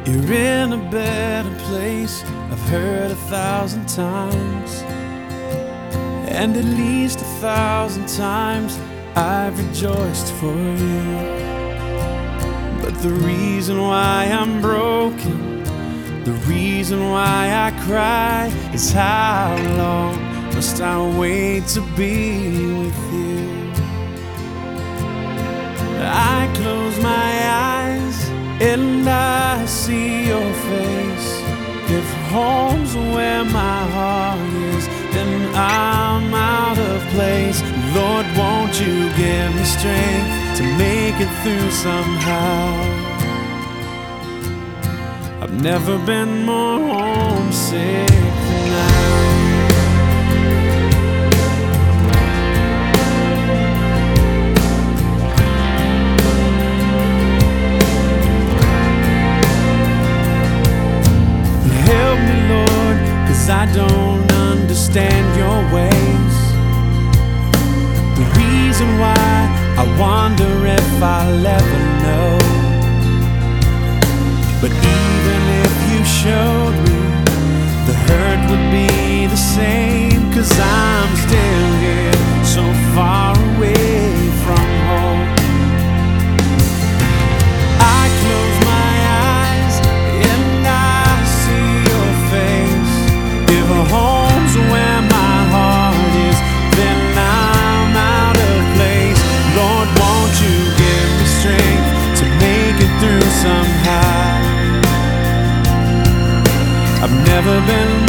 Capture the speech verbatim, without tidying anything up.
You're in a better place, I've heard a thousand times, and at least a thousand times I've rejoiced for you. But the reason why I'm broken, the reason why I cry, is how long must I wait to be with you? I close my eyes and I see your face. If home's where my heart is, then I'm out of place. Lord, won't you give me strength to make it through somehow? I've never been more homesick than now. I don't understand your ways. The reason why I wonder if I'll ever know. But even if you showed me, the hurt would be the same, 'cause I'm still here, so far away from home. I close my eyes and I see your face. If home's where my heart is, then I'm out of place. Lord, won't you give me strength to make it through somehow? I've never been